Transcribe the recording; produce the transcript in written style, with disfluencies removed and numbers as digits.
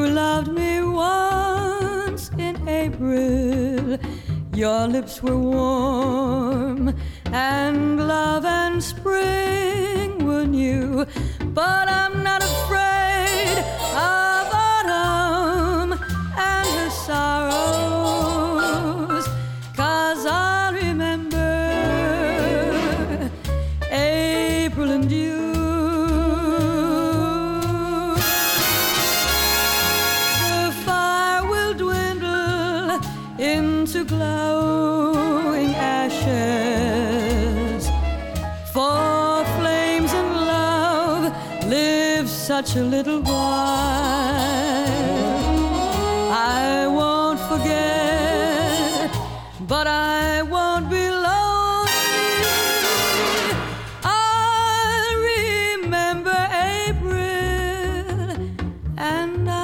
loved me once in April. Your lips were warm, and love and spring were new. But I'm not afraid of autumn and her sorrows, 'cause I'll remember April and you. The fire will dwindle into glowing ashes, for flames and love live such a little while. I won't forget, but I won't be lonely. I'll remember April, and